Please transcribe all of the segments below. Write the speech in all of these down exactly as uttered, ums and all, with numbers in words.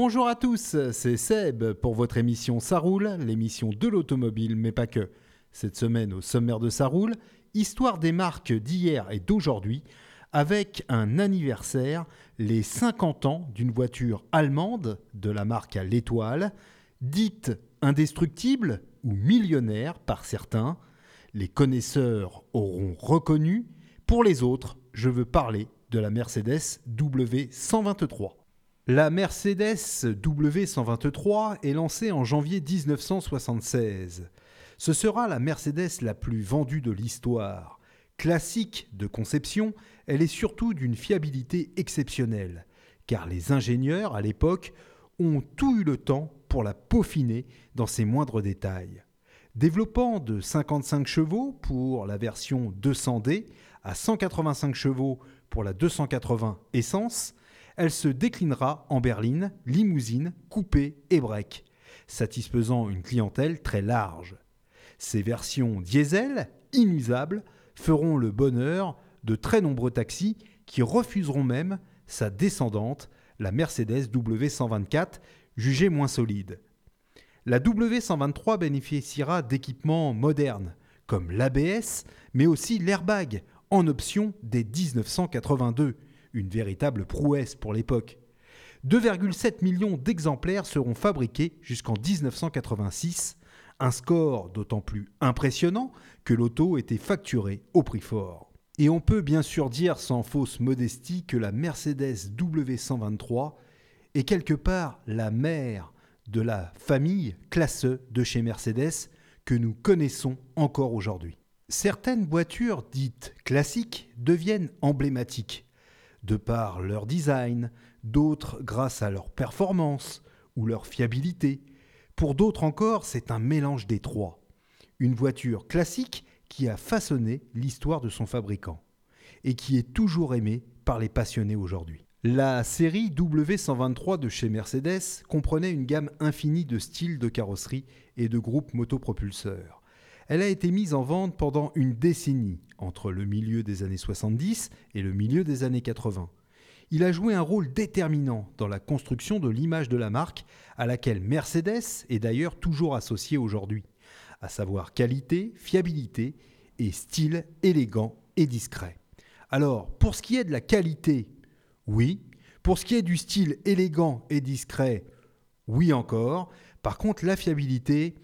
Bonjour à tous, c'est Seb pour votre émission Ça roule, l'émission de l'automobile, mais pas que. Cette semaine, au sommaire de Ça roule, histoire des marques d'hier et d'aujourd'hui, avec un anniversaire, les cinquante ans d'une voiture allemande de la marque à l'étoile, dite indestructible ou millionnaire par certains. Les connaisseurs auront reconnu. Pour les autres, je veux parler de la Mercedes W cent vingt-trois. La Mercedes W cent vingt-trois est lancée en janvier dix-neuf cent soixante-seize. Ce sera la Mercedes la plus vendue de l'histoire. Classique de conception, elle est surtout d'une fiabilité exceptionnelle, car les ingénieurs à l'époque ont tout eu le temps pour la peaufiner dans ses moindres détails. Développant de cinquante-cinq chevaux pour la version deux cents D à cent quatre-vingt-cinq chevaux pour la deux cent quatre-vingts essence, elle se déclinera en berline, limousine, coupé et break, satisfaisant une clientèle très large. Ces versions diesel, inusables, feront le bonheur de très nombreux taxis qui refuseront même sa descendante, la Mercedes W cent vingt-quatre, jugée moins solide. La W cent vingt-trois bénéficiera d'équipements modernes, comme l'A B S, mais aussi l'airbag, en option dès dix-neuf cent quatre-vingt-deux, une véritable prouesse pour l'époque. deux virgule sept millions d'exemplaires seront fabriqués jusqu'en dix-neuf cent quatre-vingt-six, un score d'autant plus impressionnant que l'auto était facturée au prix fort. Et on peut bien sûr dire sans fausse modestie que la Mercedes W cent vingt-trois est quelque part la mère de la famille classe E de chez Mercedes que nous connaissons encore aujourd'hui. Certaines voitures dites classiques deviennent emblématiques, de par leur design, d'autres grâce à leur performance ou leur fiabilité. Pour d'autres encore, c'est un mélange des trois. Une voiture classique qui a façonné l'histoire de son fabricant et qui est toujours aimée par les passionnés aujourd'hui. La série W cent vingt-trois de chez Mercedes comprenait une gamme infinie de styles de carrosserie et de groupes motopropulseurs. Elle a été mise en vente pendant une décennie, entre le milieu des années soixante-dix et le milieu des années quatre-vingts. Il a joué un rôle déterminant dans la construction de l'image de la marque, à laquelle Mercedes est d'ailleurs toujours associée aujourd'hui, à savoir qualité, fiabilité et style élégant et discret. Alors, pour ce qui est de la qualité, oui. Pour ce qui est du style élégant et discret, oui encore. Par contre, la fiabilité,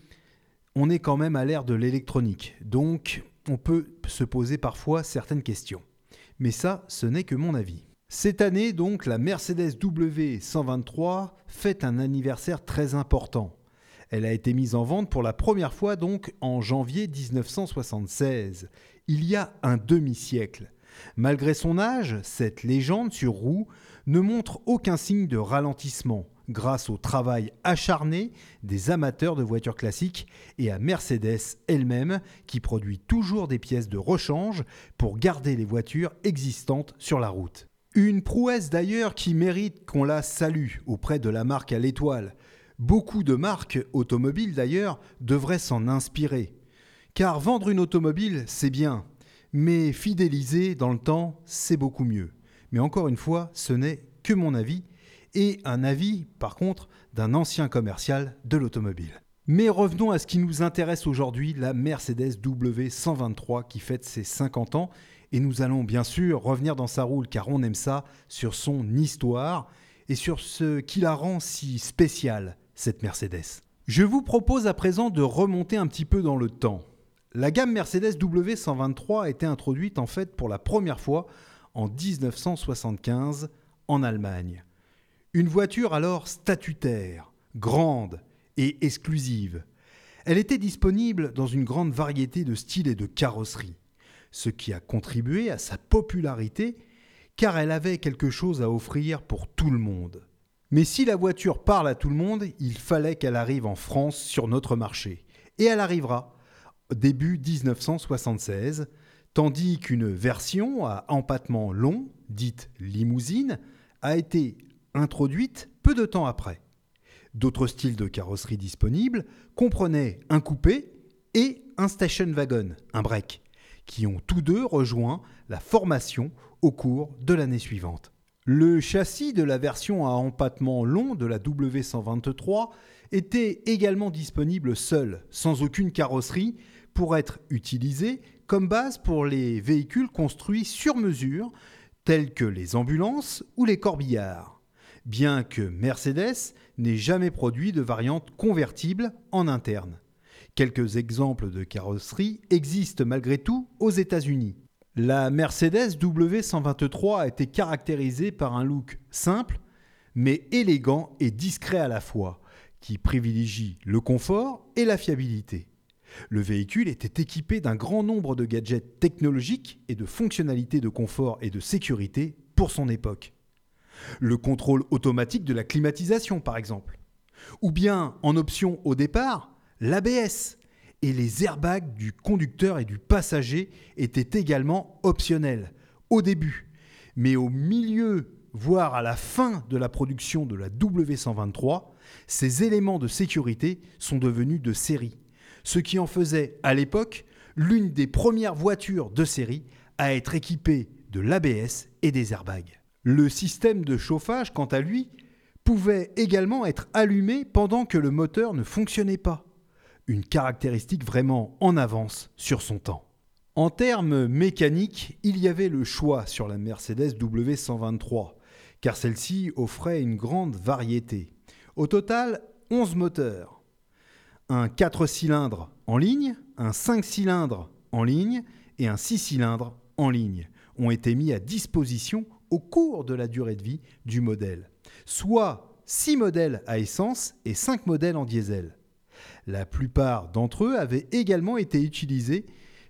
on est quand même à l'ère de l'électronique, donc on peut se poser parfois certaines questions. Mais ça, ce n'est que mon avis. Cette année, donc, la Mercedes W cent vingt-trois fête un anniversaire très important. Elle a été mise en vente pour la première fois donc en janvier dix-neuf cent soixante-seize, il y a un demi-siècle. Malgré son âge, cette légende sur roue ne montre aucun signe de ralentissement grâce au travail acharné des amateurs de voitures classiques et à Mercedes elle-même qui produit toujours des pièces de rechange pour garder les voitures existantes sur la route. Une prouesse d'ailleurs qui mérite qu'on la salue auprès de la marque à l'étoile. Beaucoup de marques automobiles d'ailleurs devraient s'en inspirer. Car vendre une automobile, c'est bien. Mais fidéliser dans le temps, c'est beaucoup mieux. Mais encore une fois, ce n'est que mon avis, et un avis, par contre, d'un ancien commercial de l'automobile. Mais revenons à ce qui nous intéresse aujourd'hui, la Mercedes W cent vingt-trois qui fête ses cinquante ans, et nous allons bien sûr revenir dans sa roule, car on aime ça, sur son histoire, et sur ce qui la rend si spéciale, cette Mercedes. Je vous propose à présent de remonter un petit peu dans le temps. La gamme Mercedes W cent vingt-trois a été introduite en fait pour la première fois en dix-neuf cent soixante-quinze en Allemagne. Une voiture alors statutaire, grande et exclusive. Elle était disponible dans une grande variété de styles et de carrosseries, ce qui a contribué à sa popularité car elle avait quelque chose à offrir pour tout le monde. Mais si la voiture parle à tout le monde, il fallait qu'elle arrive en France sur notre marché. Et elle arrivera début dix-neuf cent soixante-seize, tandis qu'une version à empattement long, dite limousine, a été introduite peu de temps après. D'autres styles de carrosserie disponibles comprenaient un coupé et un station wagon, un break, qui ont tous deux rejoint la formation au cours de l'année suivante. Le châssis de la version à empattement long de la W cent vingt-trois était également disponible seul, sans aucune carrosserie, pour être utilisé comme base pour les véhicules construits sur mesure, tels que les ambulances ou les corbillards, bien que Mercedes n'ait jamais produit de variante convertible en interne. Quelques exemples de carrosserie existent malgré tout aux États-Unis. La Mercedes W cent vingt-trois a été caractérisée par un look simple, mais élégant et discret à la fois, qui privilégie le confort et la fiabilité. Le véhicule était équipé d'un grand nombre de gadgets technologiques et de fonctionnalités de confort et de sécurité pour son époque. Le contrôle automatique de la climatisation, par exemple. Ou bien, en option au départ, l'A B S. Et les airbags du conducteur et du passager étaient également optionnels, au début. Mais au milieu, voire à la fin de la production de la W cent vingt-trois, ces éléments de sécurité sont devenus de série. Ce qui en faisait, à l'époque, l'une des premières voitures de série à être équipée de l'A B S et des airbags. Le système de chauffage, quant à lui, pouvait également être allumé pendant que le moteur ne fonctionnait pas. Une caractéristique vraiment en avance sur son temps. En termes mécaniques, il y avait le choix sur la Mercedes W cent vingt-trois, car celle-ci offrait une grande variété. Au total, onze moteurs. Un quatre cylindres en ligne, un cinq cylindres en ligne et un six cylindres en ligne ont été mis à disposition au cours de la durée de vie du modèle, soit six modèles à essence et cinq modèles en diesel. La plupart d'entre eux avaient également été utilisés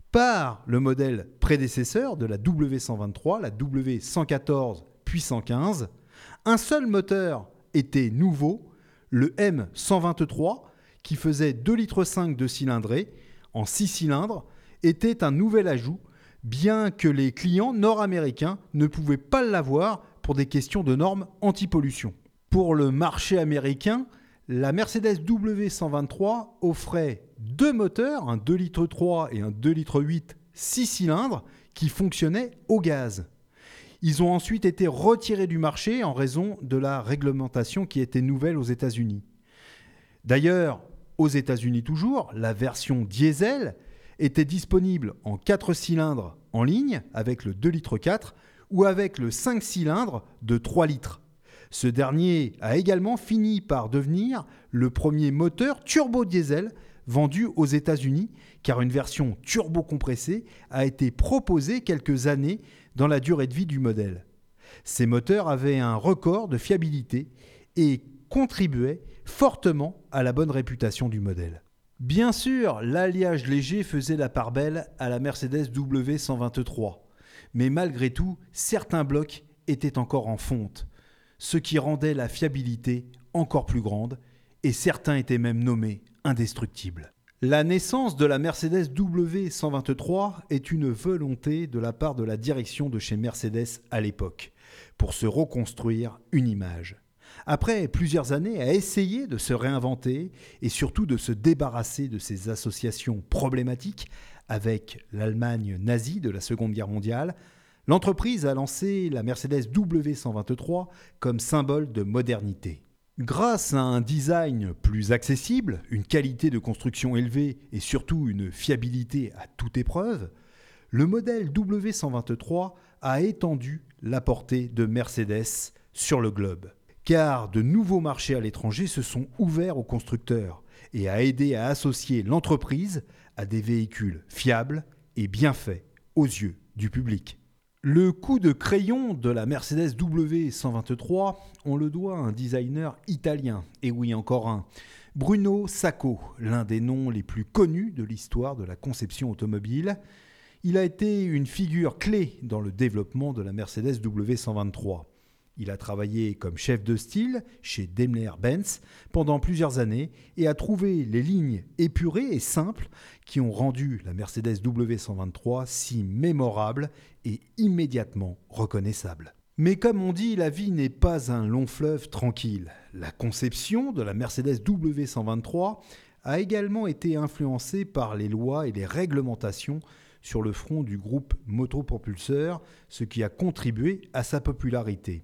par le modèle prédécesseur de la W cent vingt-trois, la W cent quatorze puis cent quinze. Un seul moteur était nouveau, le M cent vingt-trois, qui faisait deux virgule cinq litres de cylindrée en six cylindres, était un nouvel ajout, bien que les clients nord-américains ne pouvaient pas l'avoir pour des questions de normes anti-pollution. Pour le marché américain, la Mercedes W cent vingt-trois offrait deux moteurs, un deux virgule trois litres et un deux virgule huit litres six cylindres, qui fonctionnaient au gaz. Ils ont ensuite été retirés du marché en raison de la réglementation qui était nouvelle aux États-Unis. D'ailleurs, aux États-Unis toujours, la version diesel était disponible en quatre cylindres en ligne avec le deux virgule quatre litres ou avec le cinq cylindres de trois litres. Ce dernier a également fini par devenir le premier moteur turbo-diesel vendu aux États-Unis, car une version turbo-compressée a été proposée quelques années dans la durée de vie du modèle. Ces moteurs avaient un record de fiabilité et contribuaient fortement à la bonne réputation du modèle. Bien sûr, l'alliage léger faisait la part belle à la Mercedes W cent vingt-trois, mais malgré tout, certains blocs étaient encore en fonte, ce qui rendait la fiabilité encore plus grande, et certains étaient même nommés indestructibles. La naissance de la Mercedes W cent vingt-trois est une volonté de la part de la direction de chez Mercedes à l'époque, pour se reconstruire une image. Après plusieurs années à essayer de se réinventer et surtout de se débarrasser de ces associations problématiques avec l'Allemagne nazie de la Seconde Guerre mondiale, l'entreprise a lancé la Mercedes W cent vingt-trois comme symbole de modernité. Grâce à un design plus accessible, une qualité de construction élevée et surtout une fiabilité à toute épreuve, le modèle W cent vingt-trois a étendu la portée de Mercedes sur le globe. Car de nouveaux marchés à l'étranger se sont ouverts aux constructeurs et a aidé à associer l'entreprise à des véhicules fiables et bien faits aux yeux du public. Le coup de crayon de la Mercedes W cent vingt-trois, on le doit à un designer italien, et oui encore un, Bruno Sacco, l'un des noms les plus connus de l'histoire de la conception automobile. Il a été une figure clé dans le développement de la Mercedes W cent vingt-trois. Il a travaillé comme chef de style chez Daimler-Benz pendant plusieurs années et a trouvé les lignes épurées et simples qui ont rendu la Mercedes W cent vingt-trois si mémorable et immédiatement reconnaissable. Mais comme on dit, la vie n'est pas un long fleuve tranquille. La conception de la Mercedes W cent vingt-trois a également été influencée par les lois et les réglementations sur le front du groupe motopropulseur, ce qui a contribué à sa popularité.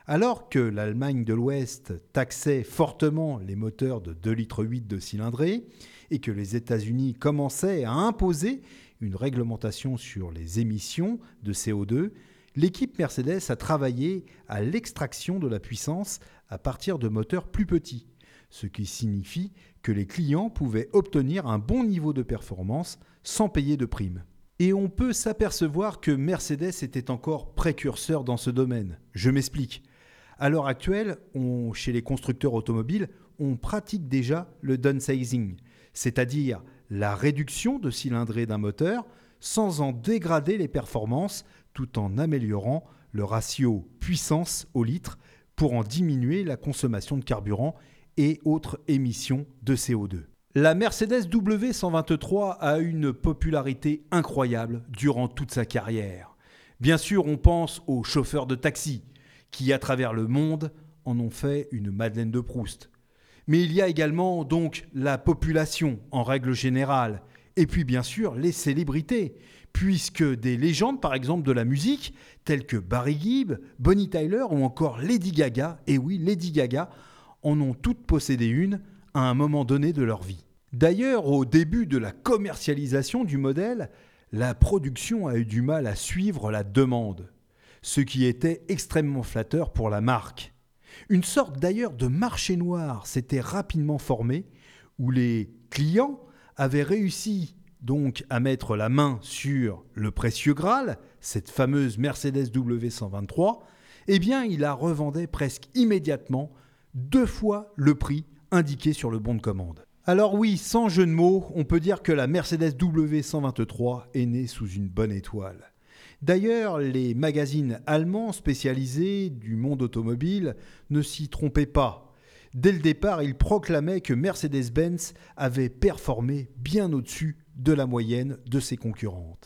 Alors que l'Allemagne de l'Ouest taxait fortement les moteurs de deux virgule huit litres de cylindrée et que les États-Unis commençaient à imposer une réglementation sur les émissions de C O deux, l'équipe Mercedes a travaillé à l'extraction de la puissance à partir de moteurs plus petits, ce qui signifie que les clients pouvaient obtenir un bon niveau de performance sans payer de primes. Et on peut s'apercevoir que Mercedes était encore précurseur dans ce domaine. Je m'explique. À l'heure actuelle, on, chez les constructeurs automobiles, on pratique déjà le downsizing, c'est-à-dire la réduction de cylindrée d'un moteur sans en dégrader les performances tout en améliorant le ratio puissance au litre pour en diminuer la consommation de carburant et autres émissions de C O deux. La Mercedes W cent vingt-trois a une popularité incroyable durant toute sa carrière. Bien sûr, on pense aux chauffeurs de taxi qui, à travers le monde, en ont fait une Madeleine de Proust. Mais il y a également donc la population en règle générale, et puis bien sûr les célébrités, puisque des légendes par exemple de la musique, telles que Barry Gibb, Bonnie Tyler ou encore Lady Gaga, et oui Lady Gaga, en ont toutes possédé une à un moment donné de leur vie. D'ailleurs, au début de la commercialisation du modèle, la production a eu du mal à suivre la demande, ce qui était extrêmement flatteur pour la marque. Une sorte d'ailleurs de marché noir s'était rapidement formé, où les clients avaient réussi donc à mettre la main sur le précieux Graal, cette fameuse Mercedes W cent vingt-trois, eh bien il la revendait presque immédiatement deux fois le prix indiqué sur le bon de commande. Alors oui, sans jeu de mots, on peut dire que la Mercedes W cent vingt-trois est née sous une bonne étoile. D'ailleurs, les magazines allemands spécialisés du monde automobile ne s'y trompaient pas. Dès le départ, ils proclamaient que Mercedes-Benz avait performé bien au-dessus de la moyenne de ses concurrentes.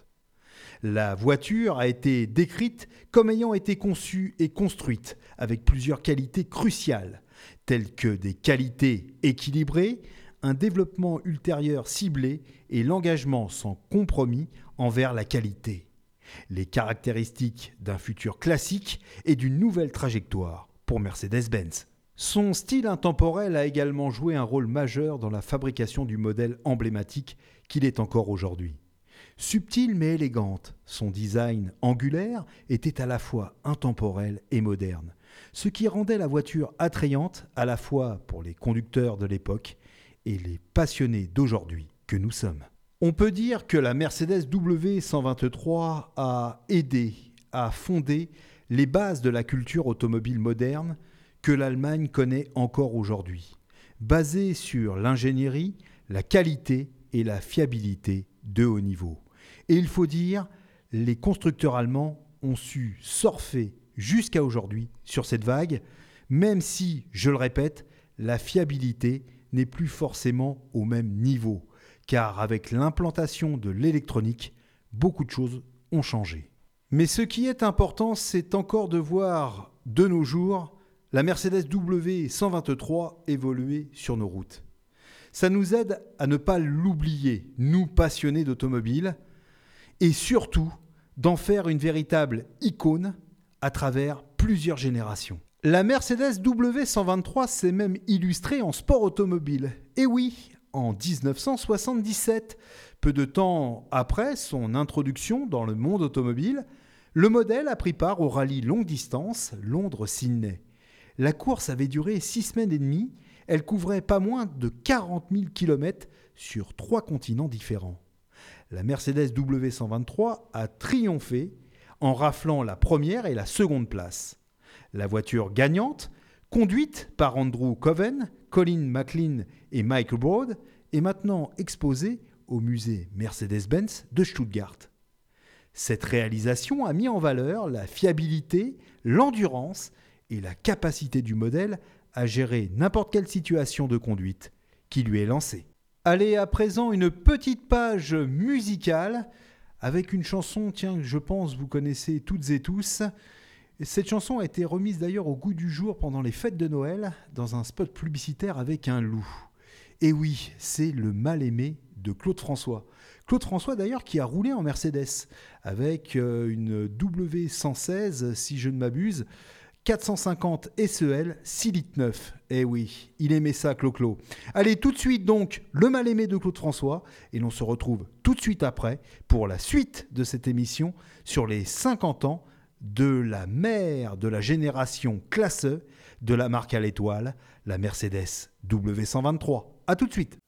La voiture a été décrite comme ayant été conçue et construite avec plusieurs qualités cruciales, telles que des qualités équilibrées, un développement ultérieur ciblé et l'engagement sans compromis envers la qualité. Les caractéristiques d'un futur classique et d'une nouvelle trajectoire pour Mercedes-Benz. Son style intemporel a également joué un rôle majeur dans la fabrication du modèle emblématique qu'il est encore aujourd'hui. Subtile mais élégante, son design angulaire était à la fois intemporel et moderne, ce qui rendait la voiture attrayante à la fois pour les conducteurs de l'époque et les passionnés d'aujourd'hui que nous sommes. On peut dire que la Mercedes W cent vingt-trois a aidé à fonder les bases de la culture automobile moderne que l'Allemagne connaît encore aujourd'hui, basée sur l'ingénierie, la qualité et la fiabilité de haut niveau. Et il faut dire, les constructeurs allemands ont su surfer jusqu'à aujourd'hui sur cette vague, même si, je le répète, la fiabilité n'est plus forcément au même niveau, car avec l'implantation de l'électronique, beaucoup de choses ont changé. Mais ce qui est important, c'est encore de voir, de nos jours, la Mercedes W cent vingt-trois évoluer sur nos routes. Ça nous aide à ne pas l'oublier, nous passionnés d'automobile, et surtout d'en faire une véritable icône à travers plusieurs générations. La Mercedes W cent vingt-trois s'est même illustrée en sport automobile. Et oui, en dix-neuf cent soixante-dix-sept, peu de temps après son introduction dans le monde automobile, le modèle a pris part au rallye longue distance Londres-Sydney. La course avait duré six semaines et demie, elle couvrait pas moins de quarante mille kilomètres sur trois continents différents. La Mercedes W cent vingt-trois a triomphé en raflant la première et la seconde place. La voiture gagnante, conduite par Andrew Coven, Colin McLean et Michael Broad, est maintenant exposée au musée Mercedes-Benz de Stuttgart. Cette réalisation a mis en valeur la fiabilité, l'endurance et la capacité du modèle à gérer n'importe quelle situation de conduite qui lui est lancée. Allez, à présent, une petite page musicale avec une chanson, tiens, je pense vous connaissez toutes et tous. Cette chanson a été remise d'ailleurs au goût du jour pendant les fêtes de Noël dans un spot publicitaire avec un loup. Et oui, c'est le mal-aimé de Claude François. Claude François d'ailleurs qui a roulé en Mercedes avec une W cent seize, si je ne m'abuse, quatre cent cinquante S E L six litres neuf. Eh oui, il aimait ça, Clo-Clo. Allez, tout de suite donc, le mal-aimé de Claude François. Et l'on se retrouve tout de suite après pour la suite de cette émission sur les cinquante ans de la mère de la génération classe E de la marque à l'étoile, la Mercedes W cent vingt-trois. A tout de suite.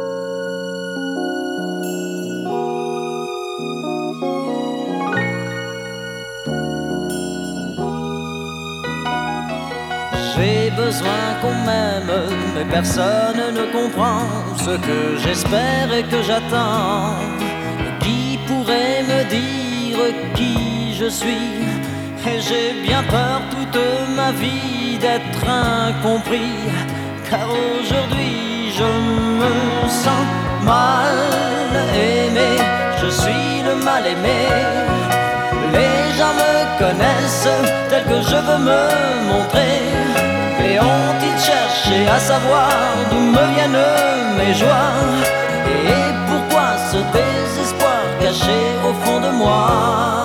J'ai besoin qu'on m'aime, mais personne ne comprend ce que j'espère et que j'attends. Qui pourrait me dire qui je suis? Et j'ai bien peur toute ma vie d'être incompris, car aujourd'hui je me sens mal aimé. Je suis le mal aimé. Les gens me connaissent tel que je veux me montrer. Et ont-ils cherché à savoir d'où me viennent mes joies? Et pourquoi ce désespoir caché au fond de moi?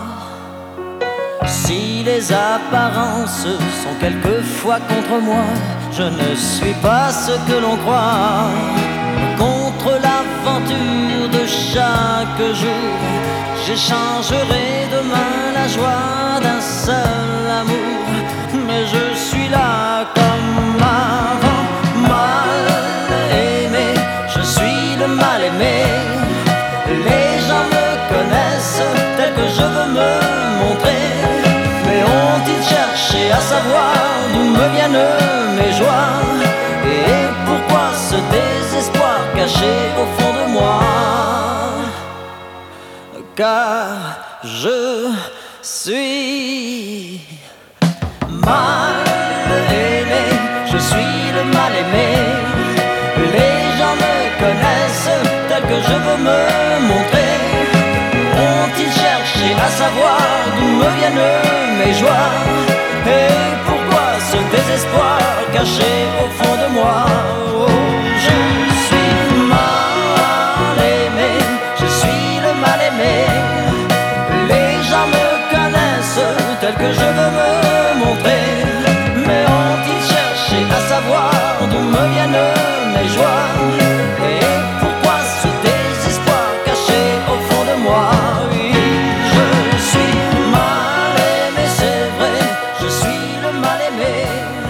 Si les apparences sont quelquefois contre moi, je ne suis pas ce que l'on croit. Contre l'aventure de chaque jour, j'échangerai demain la joie d'un seul amour. Mais je suis là comme avant, mal aimé. Je suis le mal aimé. Les gens me connaissent tel que je veux me montrer. Mais ont-ils cherché à savoir d'où me viennent mes joies? Et pourquoi ce désespoir caché au fond de moi? Car je suis mal aimé, je suis le mal aimé. Les gens me connaissent tel que je veux me montrer. Ont-ils cherché à savoir d'où me viennent mes joies? Et pourquoi ce désespoir caché au fond de moi? Oh, je suis mal aimé, je suis le mal aimé. Les gens me connaissent tel que je veux me montrer. Mais ont-ils cherché à savoir d'où me viennent mes joies? Et pourquoi ce désespoir caché au fond de moi? Oui, je suis mal aimé, c'est vrai, je suis le mal aimé.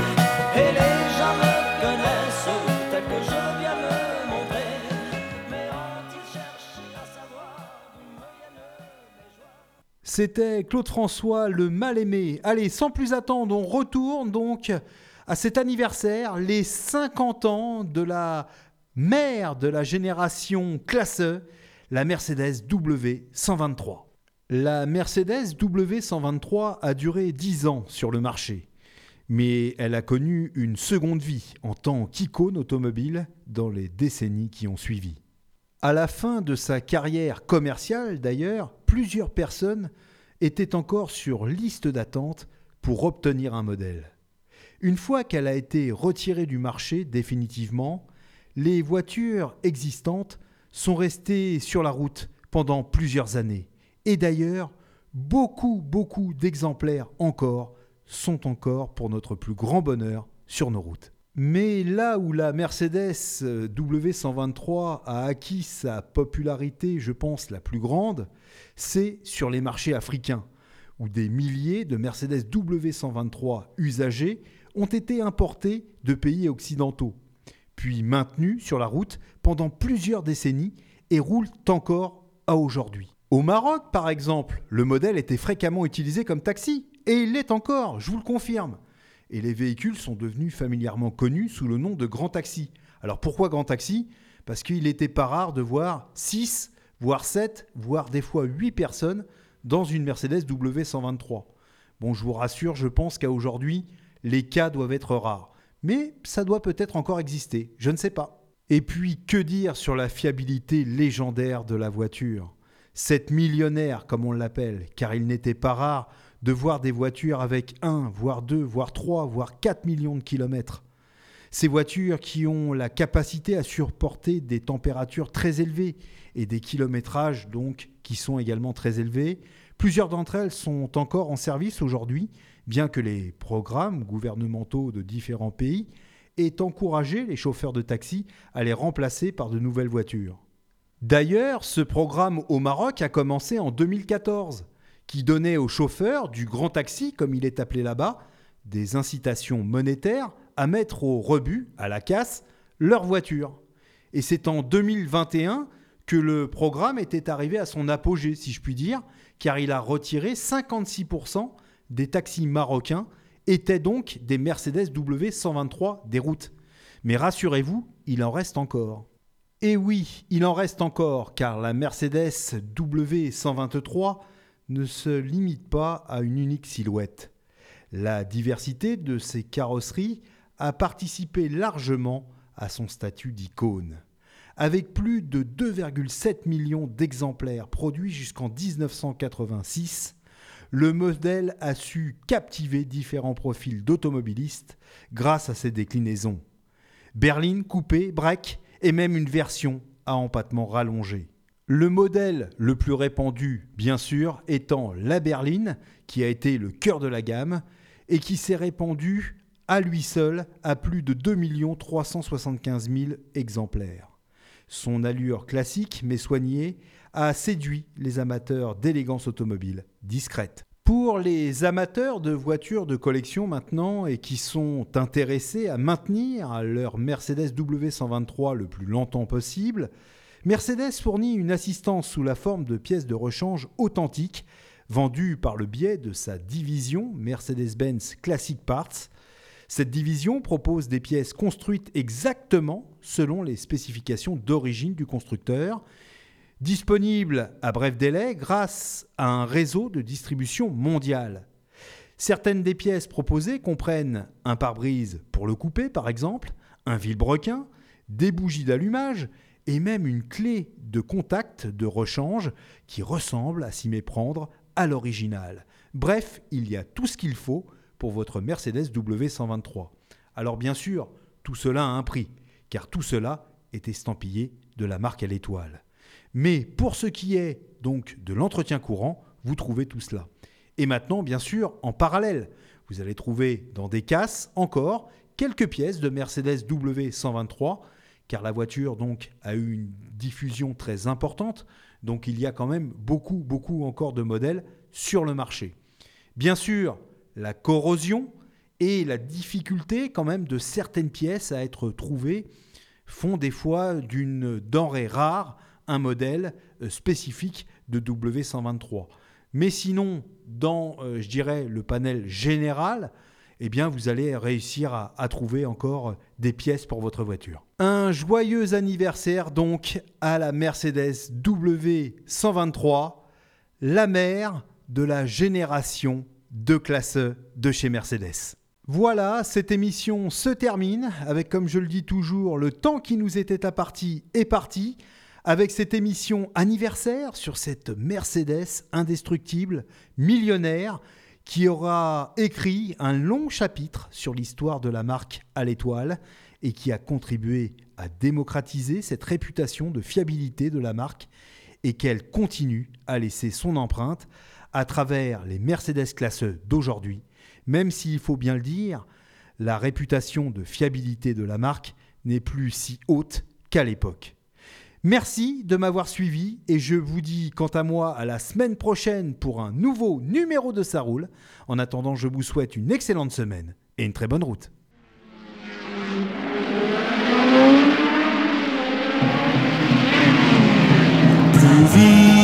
Et les gens me connaissent tel que je viens me montrer. Mais ont-ils cherché à savoir d'où me viennent mes joies? C'était Claude François, le mal-aimé. Allez, sans plus attendre, on retourne donc à cet anniversaire, les cinquante ans de la mère de la génération classe E, la Mercedes W cent vingt-trois. La Mercedes W cent vingt-trois a duré dix ans sur le marché, mais elle a connu une seconde vie en tant qu'icône automobile dans les décennies qui ont suivi. À la fin de sa carrière commerciale d'ailleurs, plusieurs personnes étaient encore sur liste d'attente pour obtenir un modèle. Une fois qu'elle a été retirée du marché définitivement, les voitures existantes sont restées sur la route pendant plusieurs années. Et d'ailleurs, beaucoup, beaucoup d'exemplaires encore sont encore, pour notre plus grand bonheur, sur nos routes. Mais là où la Mercedes W cent vingt-trois a acquis sa popularité, je pense, la plus grande, c'est sur les marchés africains, où des milliers de Mercedes W cent vingt-trois usagés ont été importés de pays occidentaux, puis maintenus sur la route pendant plusieurs décennies et roulent encore à aujourd'hui. Au Maroc, par exemple, le modèle était fréquemment utilisé comme taxi, et il l'est encore, je vous le confirme. Et les véhicules sont devenus familièrement connus sous le nom de Grand Taxi. Alors pourquoi Grand Taxi? Parce qu'il n'était pas rare de voir six, voire sept, voire des fois huit personnes dans une Mercedes W cent vingt-trois. Bon, je vous rassure, je pense qu'à aujourd'hui, les cas doivent être rares. Mais ça doit peut-être encore exister, je ne sais pas. Et puis, que dire sur la fiabilité légendaire de la voiture? Cette millionnaire, comme on l'appelle, car il n'était pas rare de voir des voitures avec un, voire deux, voire trois, voire quatre millions de kilomètres. Ces voitures qui ont la capacité à supporter des températures très élevées et des kilométrages donc qui sont également très élevés. Plusieurs d'entre elles sont encore en service aujourd'hui, bien que les programmes gouvernementaux de différents pays aient encouragé les chauffeurs de taxi à les remplacer par de nouvelles voitures. D'ailleurs, ce programme au Maroc a commencé en deux mille quatorze, qui donnait aux chauffeurs du grand taxi, comme il est appelé là-bas, des incitations monétaires à mettre au rebut, à la casse, leur voiture. Et c'est en deux mille vingt et un que le programme était arrivé à son apogée, si je puis dire, car il a retiré cinquante-six pour cent des taxis marocains étaient donc des Mercedes W cent vingt-trois des routes. Mais rassurez-vous, il en reste encore. Et oui, il en reste encore, car la Mercedes W cent vingt-trois ne se limite pas à une unique silhouette. La diversité de ses carrosseries a participé largement à son statut d'icône. Avec plus de deux virgule sept millions d'exemplaires produits jusqu'en dix-neuf cent quatre-vingt-six, le modèle a su captiver différents profils d'automobilistes grâce à ses déclinaisons. Berline, coupé, break et même une version à empattement rallongé. Le modèle le plus répandu, bien sûr, étant la berline, qui a été le cœur de la gamme et qui s'est répandu à lui seul à plus de deux millions trois cent soixante-quinze mille exemplaires. Son allure classique mais soignée a séduit les amateurs d'élégance automobile discrète. Pour les amateurs de voitures de collection maintenant et qui sont intéressés à maintenir leur Mercedes W cent vingt-trois le plus longtemps possible, Mercedes fournit une assistance sous la forme de pièces de rechange authentiques vendues par le biais de sa division Mercedes-Benz Classic Parts. Cette division propose des pièces construites exactement selon les spécifications d'origine du constructeur, disponibles à bref délai grâce à un réseau de distribution mondiale. Certaines des pièces proposées comprennent un pare-brise pour le coupé par exemple, un vilebrequin, des bougies d'allumage et même une clé de contact de rechange qui ressemble à s'y méprendre à l'original. Bref, il y a tout ce qu'il faut pour votre Mercedes W cent vingt-trois. Alors bien sûr, tout cela a un prix, car tout cela est estampillé de la marque à l'étoile. Mais pour ce qui est donc de l'entretien courant, vous trouvez tout cela. Et maintenant, bien sûr, en parallèle, vous allez trouver dans des casses encore quelques pièces de Mercedes W cent vingt-trois, car la voiture donc a eu une diffusion très importante, donc il y a quand même beaucoup, beaucoup encore de modèles sur le marché. Bien sûr, la corrosion et la difficulté quand même de certaines pièces à être trouvées font des fois d'une denrée rare un modèle spécifique de W cent vingt-trois. Mais sinon, dans, euh, je dirais, le panel général, eh bien, vous allez réussir à, à trouver encore des pièces pour votre voiture. Un joyeux anniversaire donc à la Mercedes W cent vingt-trois, la mère de la génération de classe E de chez Mercedes. Voilà, cette émission se termine avec, comme je le dis toujours, le temps qui nous était imparti est parti, avec cette émission anniversaire sur cette Mercedes indestructible, millionnaire, qui aura écrit un long chapitre sur l'histoire de la marque à l'étoile et qui a contribué à démocratiser cette réputation de fiabilité de la marque et qu'elle continue à laisser son empreinte à travers les Mercedes Classe E d'aujourd'hui, même s'il faut bien le dire, la réputation de fiabilité de la marque n'est plus si haute qu'à l'époque. Merci de m'avoir suivi et je vous dis quant à moi à la semaine prochaine pour un nouveau numéro de Ça Roule. En attendant, je vous souhaite une excellente semaine et une très bonne route. Movie.